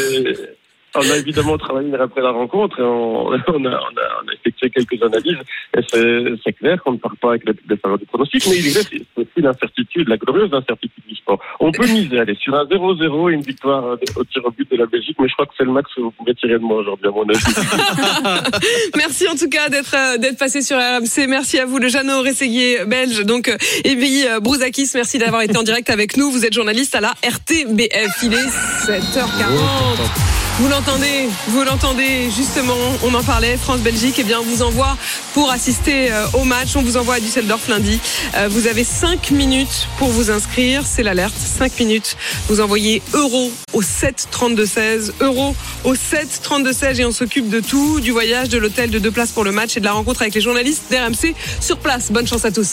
On a évidemment travaillé après la rencontre et on a effectué quelques analyses et c'est clair qu'on ne part pas avec les faveurs du pronostic, mais il reste aussi l'incertitude, la glorieuse incertitude du sport. On peut miser, aller sur un 0-0 et une victoire au tir au but de la Belgique, mais je crois que c'est le max que vous pouvez tirer de moi aujourd'hui, à mon avis. Merci en tout cas d'être passé sur RMC. Merci à vous, le Jeannot Rességuier belge. Donc, Emi Brouzakis, merci d'avoir été en direct avec nous. Vous êtes journaliste à la RTBF. Il est 7h40. Vous l'entendez, justement, on en parlait, France-Belgique, eh bien, on vous envoie pour assister au match, on vous envoie à Düsseldorf lundi. Vous avez 5 minutes pour vous inscrire, c'est l'alerte, 5 minutes. Vous envoyez euro au 7 32 16, euro au 7 32 16 et on s'occupe de tout, du voyage, de l'hôtel, de 2 places pour le match et de la rencontre avec les journalistes d'RMC sur place. Bonne chance à tous.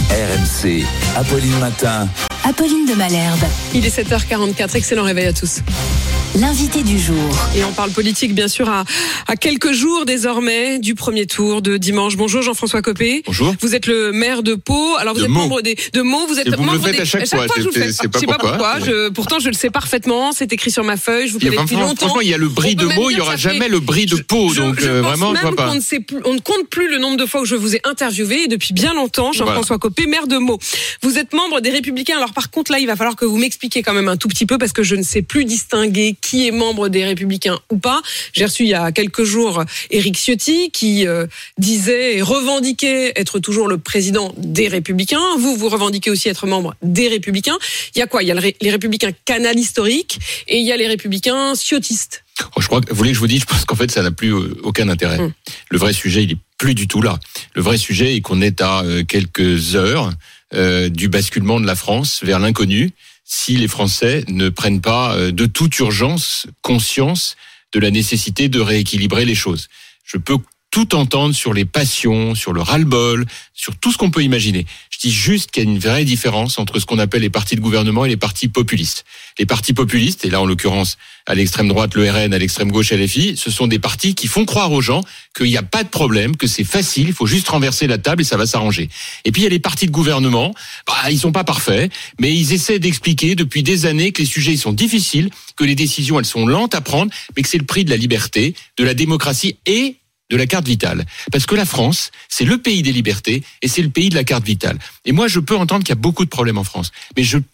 RMC, Apolline Matin. Apolline de Malherbe. Il est 7h44, excellent réveil à tous. L'invité du jour. Et on parle politique, bien sûr, à quelques jours désormais du premier tour de dimanche. Bonjour Jean-François Copé. Bonjour. Vous êtes le maire de Pau. Alors vous êtes membre de Meaux. Vous êtes et vous membre me le faites à chaque fois. Je vous le fais. Je sais pas pourquoi. Ouais. Pourtant, je le sais parfaitement. C'est écrit sur ma feuille. Je vous connais depuis longtemps. Franchement, il y a le brie de Meaux. Il y aura jamais le brie de Pau. Donc vraiment, je vois pas. On ne compte plus le nombre de fois où je vous ai interviewé. Et depuis bien longtemps, Jean-François Copé, maire de Meaux. Vous êtes membre des Républicains. Alors par contre, là, il va falloir que vous m'expliquiez quand même un tout petit peu parce que je ne sais plus distinguer qui est membre des Républicains ou pas. J'ai reçu il y a quelques jours Éric Ciotti qui disait et revendiquait être toujours le président des Républicains. Vous revendiquez aussi être membre des Républicains. Il y a quoi? Il y a les Républicains canal historiques et il y a les Républicains ciotistes. Je crois que, vous voulez que je vous dise, je pense qu'en fait, ça n'a plus aucun intérêt. Le vrai sujet, il est plus du tout là. Le vrai sujet est qu'on est à quelques heures du basculement de la France vers l'inconnu. Si les Français ne prennent pas de toute urgence conscience de la nécessité de rééquilibrer les choses. Je peux tout entendre sur les passions, sur le ras-le-bol, sur tout ce qu'on peut imaginer. Je dis juste qu'il y a une vraie différence entre ce qu'on appelle les partis de gouvernement et les partis populistes. Les partis populistes, et là en l'occurrence à l'extrême droite le RN, à l'extrême gauche LFI, ce sont des partis qui font croire aux gens qu'il n'y a pas de problème, que c'est facile, il faut juste renverser la table et ça va s'arranger. Et puis il y a les partis de gouvernement, ils sont pas parfaits, mais ils essaient d'expliquer depuis des années que les sujets ils sont difficiles, que les décisions elles sont lentes à prendre, mais que c'est le prix de la liberté, de la démocratie et de la carte vitale. Parce que la France, c'est le pays des libertés et c'est le pays de la carte vitale. Et moi, je peux entendre qu'il y a beaucoup de problèmes en France. Mais je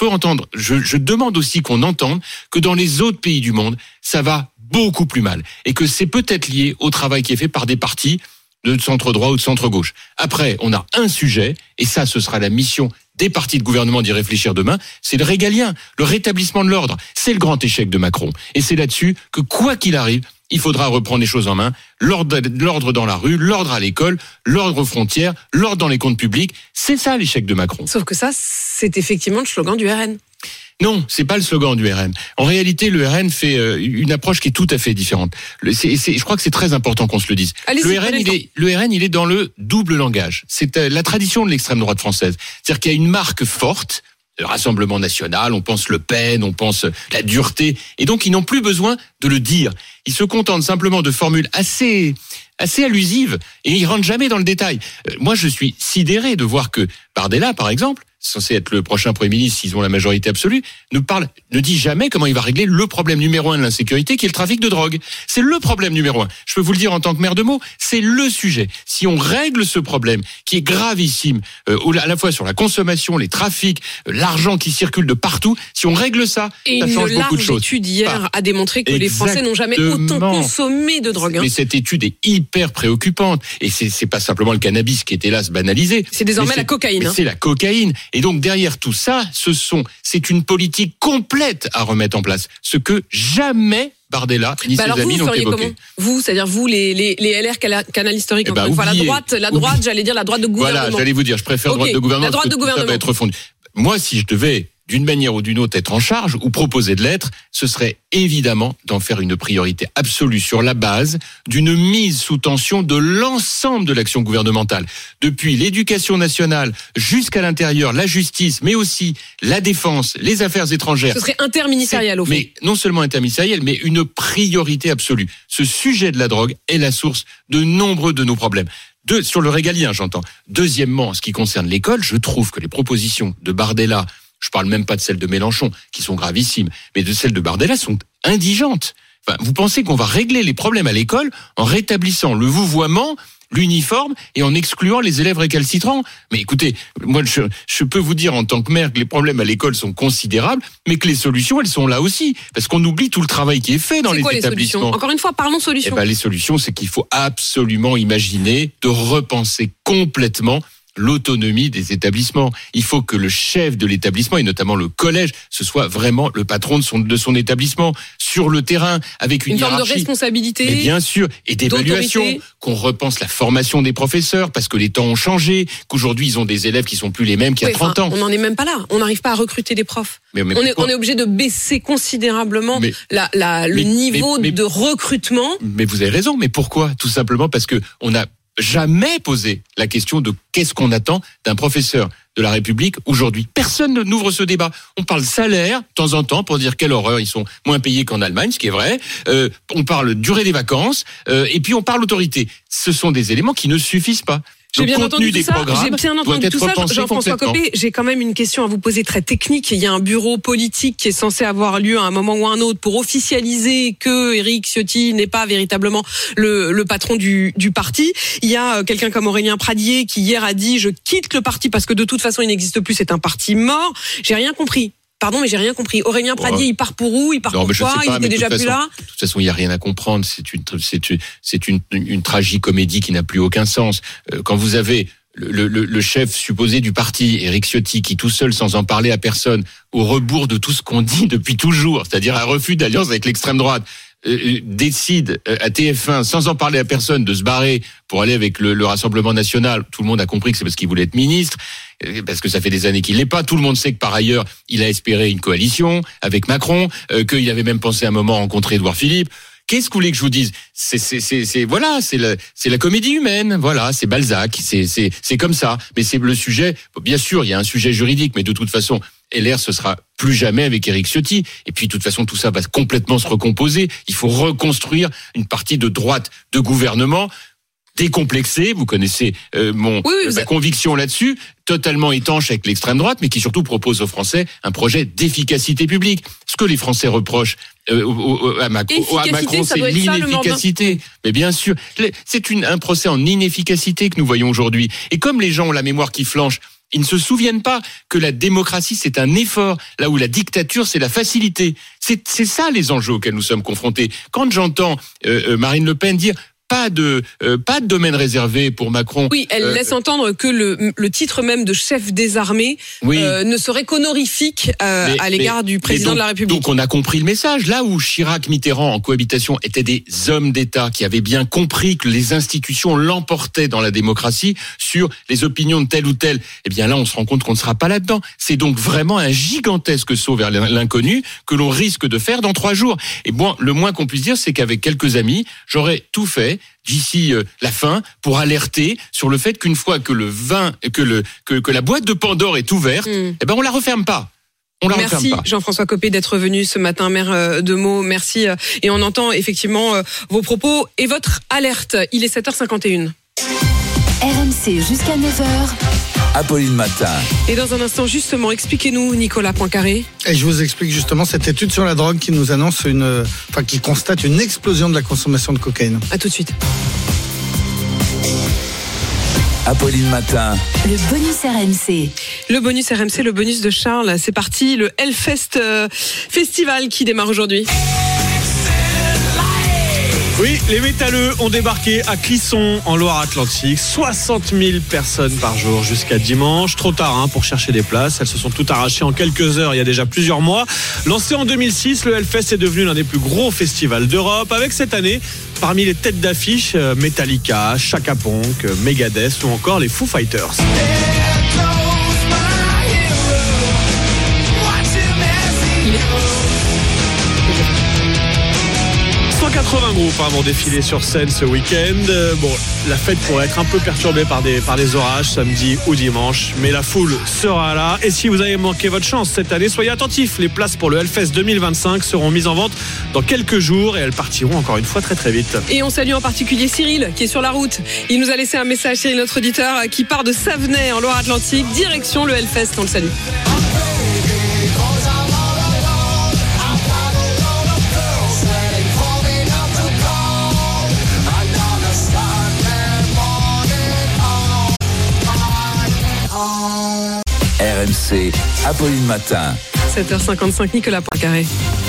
demande aussi qu'on entende que dans les autres pays du monde, ça va beaucoup plus mal. Et que c'est peut-être lié au travail qui est fait par des partis de centre droit ou de centre gauche. Après, on a un sujet, et ça, ce sera la mission des partis de gouvernement d'y réfléchir demain, c'est le régalien, le rétablissement de l'ordre. C'est le grand échec de Macron. Et c'est là-dessus que, quoi qu'il arrive, il faudra reprendre les choses en main. L'ordre dans la rue, l'ordre à l'école, l'ordre aux frontières, l'ordre dans les comptes publics. C'est ça l'échec de Macron. Sauf que ça, c'est effectivement le slogan du RN. Non, c'est pas le slogan du RN. En réalité, le RN fait une approche qui est tout à fait différente. Je crois que c'est très important qu'on se le dise. Le RN, il est dans le double langage. C'est la tradition de l'extrême droite française. C'est-à-dire qu'il y a une marque forte, le Rassemblement national, on pense Le Pen, on pense la dureté, et donc ils n'ont plus besoin de le dire. Ils se contentent simplement de formules assez allusives, et ils rentrent jamais dans le détail. Moi, je suis sidéré de voir que Bardella, par exemple, censé être le prochain Premier ministre s'ils ont la majorité absolue, ne dit jamais comment il va régler le problème numéro 1 de l'insécurité qui est le trafic de drogue. C'est le problème numéro 1. Je peux vous le dire en tant que maire de Meaux, c'est le sujet. Si on règle ce problème qui est gravissime, à la fois sur la consommation, les trafics, l'argent qui circule de partout, si on règle ça, ça change beaucoup de choses. Et une large étude hier a démontré que les Français n'ont jamais autant consommé de drogue. Mais cette étude est hyper préoccupante. Et c'est pas simplement le cannabis qui est hélas banalisé. C'est désormais la cocaïne. C'est la cocaïne. Et donc derrière tout ça, c'est une politique complète à remettre en place, ce que jamais Bardella ni ses amis n'ont évoqué. Vous, c'est-à-dire vous, les LR Canal Historique, encore une fois, la droite, j'allais dire la droite de gouvernement. Voilà, j'allais vous dire, je préfère droite de gouvernement. La droite de gouvernement. Ça va être fondu. Moi, si je devais d'une manière ou d'une autre être en charge ou proposer de l'être, ce serait évidemment d'en faire une priorité absolue sur la base d'une mise sous tension de l'ensemble de l'action gouvernementale. Depuis l'éducation nationale jusqu'à l'intérieur, la justice, mais aussi la défense, les affaires étrangères. Ce serait interministériel au fond. Mais non seulement interministériel, mais une priorité absolue. Ce sujet de la drogue est la source de nombreux de nos problèmes. Sur le régalien, j'entends. Deuxièmement, en ce qui concerne l'école, je trouve que les propositions de Bardella, je parle même pas de celles de Mélenchon, qui sont gravissimes, mais de celles de Bardella sont indigentes. Enfin, vous pensez qu'on va régler les problèmes à l'école en rétablissant le vouvoiement, l'uniforme et en excluant les élèves récalcitrants? Mais écoutez, moi je peux vous dire en tant que maire que les problèmes à l'école sont considérables, mais que les solutions, elles sont là aussi. Parce qu'on oublie tout le travail qui est fait dans les établissements. Encore une fois, parlons solutions. Les solutions, c'est qu'il faut absolument imaginer de repenser complètement l'autonomie des établissements. Il faut que le chef de l'établissement, et notamment le collège, ce soit vraiment le patron de son établissement, sur le terrain, avec une forme hiérarchie. De responsabilité. Mais bien sûr, et d'évaluation, qu'on repense la formation des professeurs, parce que les temps ont changé, qu'aujourd'hui ils ont des élèves qui sont plus les mêmes qu'il y a 30 ans. On n'en est même pas là. On n'arrive pas à recruter des profs. On est obligé de baisser considérablement le niveau de recrutement. Mais vous avez raison. Mais pourquoi? Tout simplement parce que on a jamais posé la question de qu'est-ce qu'on attend d'un professeur de la République aujourd'hui. Personne n'ouvre ce débat. On parle salaire de temps en temps pour dire quelle horreur, ils sont moins payés qu'en Allemagne, ce qui est vrai. On parle durée des vacances et puis on parle autorité. Ce sont des éléments qui ne suffisent pas. J'ai bien entendu tout ça. Jean-François Copé, j'ai quand même une question à vous poser très technique. Il y a un bureau politique qui est censé avoir lieu à un moment ou à un autre pour officialiser que Éric Ciotti n'est pas véritablement le patron du parti. Il y a quelqu'un comme Aurélien Pradier qui hier a dit « Je quitte le parti parce que de toute façon il n'existe plus, c'est un parti mort ». J'ai rien compris. Pardon, mais j'ai rien compris. Aurélien Pradier, il part pour où? Il part pour quoi? Il était déjà plus là? De toute façon, il n'y a rien à comprendre. C'est une tragicomédie qui n'a plus aucun sens. Quand vous avez le chef supposé du parti, Éric Ciotti, qui tout seul, sans en parler à personne, au rebours de tout ce qu'on dit depuis toujours, c'est-à-dire un refus d'alliance avec l'extrême droite, décide à TF1, sans en parler à personne, de se barrer pour aller avec le Rassemblement National. Tout le monde a compris que c'est parce qu'il voulait être ministre, parce que ça fait des années qu'il l'est pas. Tout le monde sait que par ailleurs, il a espéré une coalition avec Macron, qu'il avait même pensé à un moment rencontrer Édouard Philippe. Qu'est-ce que vous voulez que je vous dise? C'est la comédie humaine. Voilà, c'est Balzac. C'est comme ça. Mais c'est le sujet. Bien sûr, il y a un sujet juridique, mais de toute façon, LR, ce sera plus jamais avec Éric Ciotti. Et puis, de toute façon, tout ça va complètement se recomposer. Il faut reconstruire une partie de droite de gouvernement décomplexé, vous connaissez ma conviction là-dessus, totalement étanche avec l'extrême droite, mais qui surtout propose aux Français un projet d'efficacité publique. Ce que les Français reprochent à Macron, c'est l'inefficacité. Mais bien sûr, c'est un procès en inefficacité que nous voyons aujourd'hui. Et comme les gens ont la mémoire qui flanche, ils ne se souviennent pas que la démocratie, c'est un effort, là où la dictature, c'est la facilité. C'est ça les enjeux auxquels nous sommes confrontés. Quand j'entends Marine Le Pen dire pas de domaine réservé pour Macron. Oui, elle laisse entendre que le titre même de chef des armées ne serait qu'honorifique à l'égard du président de la République. Donc on a compris le message. Là où Chirac, Mitterrand en cohabitation étaient des hommes d'État qui avaient bien compris que les institutions l'emportaient dans la démocratie sur les opinions de tel ou tel, eh bien là on se rend compte qu'on ne sera pas là-dedans. C'est donc vraiment un gigantesque saut vers l'inconnu que l'on risque de faire dans 3 jours. Et bon, le moins qu'on puisse dire, c'est qu'avec quelques amis, j'aurais tout fait d'ici la fin pour alerter sur le fait qu'une fois que que la boîte de Pandore est ouverte, eh ben on la referme pas. Merci Jean-François Copé d'être venu ce matin, maire de Meaux. Merci. Et on entend effectivement vos propos et votre alerte. Il est 7h51. RMC jusqu'à 9h. Apolline Matin. Et dans un instant, justement, expliquez-nous, Nicolas Poincaré. Et je vous explique justement cette étude sur la drogue qui nous annonce qui constate une explosion de la consommation de cocaïne. À tout de suite. Apolline Matin. Le bonus RMC. Le bonus RMC, le bonus de Charles. C'est parti, le Hellfest Festival qui démarre aujourd'hui. Oui, les métalleux ont débarqué à Clisson en Loire-Atlantique. 60 000 personnes par jour jusqu'à dimanche. Trop tard pour chercher des places. Elles se sont toutes arrachées en quelques heures il y a déjà plusieurs mois. Lancé en 2006, le Hellfest est devenu l'un des plus gros festivals d'Europe. Avec cette année, parmi les têtes d'affiche, Metallica, Chaka Ponk, Megadeth ou encore les Foo Fighters. 180 groupes vont défiler sur scène ce week-end. Bon, la fête pourrait être un peu perturbée par des orages samedi ou dimanche, mais la foule sera là. Et si vous avez manqué votre chance cette année, soyez attentifs. Les places pour le Hellfest 2025 seront mises en vente dans quelques jours et elles partiront encore une fois très très vite. Et on salue en particulier Cyril qui est sur la route. Il nous a laissé un message, Cyril, notre auditeur, qui part de Savenay en Loire-Atlantique, direction le Hellfest. On le salue. RMC, Apolline Matin. 7h55, Nicolas Poincaré.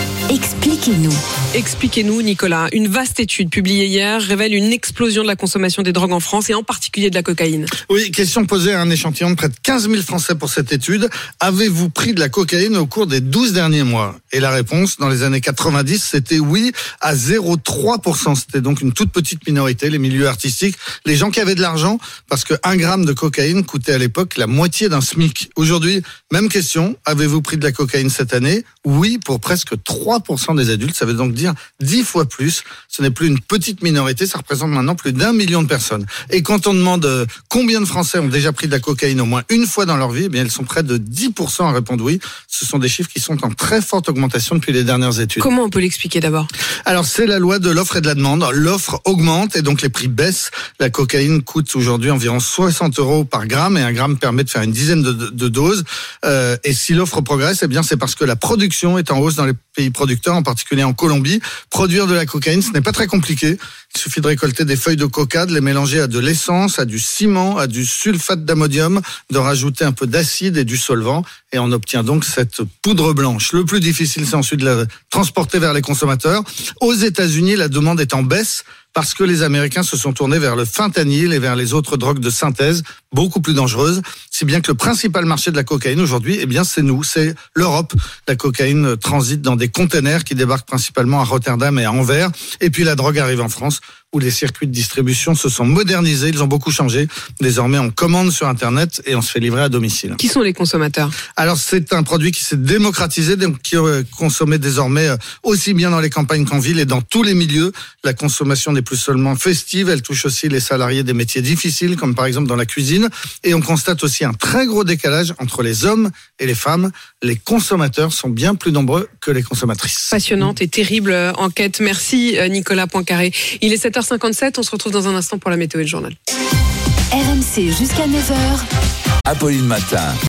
Expliquez-nous, Nicolas. Une vaste étude publiée hier révèle une explosion de la consommation des drogues en France et en particulier de la cocaïne. Oui, question posée à un échantillon de près de 15 000 Français pour cette étude. Avez-vous pris de la cocaïne au cours des 12 derniers mois ? Et la réponse, dans les années 90, c'était oui à 0,3%. C'était donc une toute petite minorité, les milieux artistiques, les gens qui avaient de l'argent, parce que 1 gramme de cocaïne coûtait à l'époque la moitié d'un SMIC. Aujourd'hui, même question, avez-vous pris de la cocaïne cette année ? Oui, pour presque 3% des adultes. Ça veut donc dire 10 fois plus. Ce n'est plus une petite minorité, ça représente maintenant plus d'1 million de personnes. Et quand on demande combien de Français ont déjà pris de la cocaïne au moins une fois dans leur vie, eh bien, ils sont près de 10% à répondre oui. Ce sont des chiffres qui sont en très forte augmentation depuis les dernières études. Comment on peut l'expliquer d'abord ? Alors, c'est la loi de l'offre et de la demande. L'offre augmente et donc les prix baissent. La cocaïne coûte aujourd'hui environ 60 € par gramme et 1 gramme permet de faire une dizaine de doses. Et si l'offre progresse, eh bien, c'est parce que la production est en hausse dans les pays producteurs, en particulier en Colombie. Produire de la cocaïne, ce n'est pas très compliqué. Il suffit de récolter des feuilles de coca, de les mélanger à de l'essence, à du ciment, à du sulfate d'ammonium, de rajouter un peu d'acide et du solvant, et on obtient donc cette poudre blanche. Le plus difficile, c'est ensuite de la transporter vers les consommateurs. Aux États-Unis, la demande est en baisse parce que les Américains se sont tournés vers le fentanyl et vers les autres drogues de synthèse, beaucoup plus dangereuses. Si bien que le principal marché de la cocaïne aujourd'hui, eh bien, c'est nous, c'est l'Europe. La cocaïne transite dans des containers qui débarquent principalement à Rotterdam et à Anvers. Et puis la drogue arrive en France, où les circuits de distribution se sont modernisés, ils ont beaucoup changé. Désormais, on commande sur Internet et on se fait livrer à domicile. Qui sont les consommateurs ? Alors, c'est un produit qui s'est démocratisé, qui est consommé désormais aussi bien dans les campagnes qu'en ville et dans tous les milieux. La consommation n'est plus seulement festive, elle touche aussi les salariés des métiers difficiles, comme par exemple dans la cuisine. Et on constate aussi un très gros décalage entre les hommes et les femmes. Les consommateurs sont bien plus nombreux que les consommatrices. Passionnante et terrible enquête. Merci Nicolas Poincaré. Il est 7h57, on se retrouve dans un instant pour la météo et le journal. RMC jusqu'à 9h. Apolline Matin.